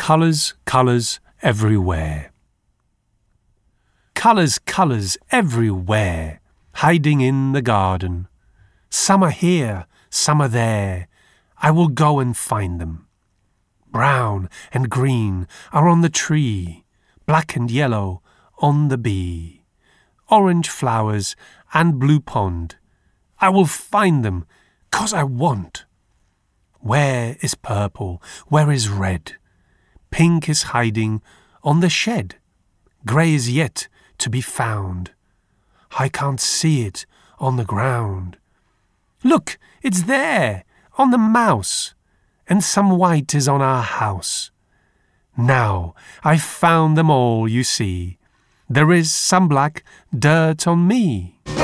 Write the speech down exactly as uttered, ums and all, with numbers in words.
Colours, colours everywhere. Colours, colours everywhere, hiding in the garden. Some are here, some are there. I will go and find them. Brown and green are on the tree, black and yellow on the bee. Orange flowers and blue pond. I will find them, 'cause I want. Where is purple? Where is red? Pink is hiding on the shed. Grey is yet to be found. I can't see it on the ground. Look, it's there, on the mouse, and some white is on our house. Now I've found them all, you see. There is some black dirt on me.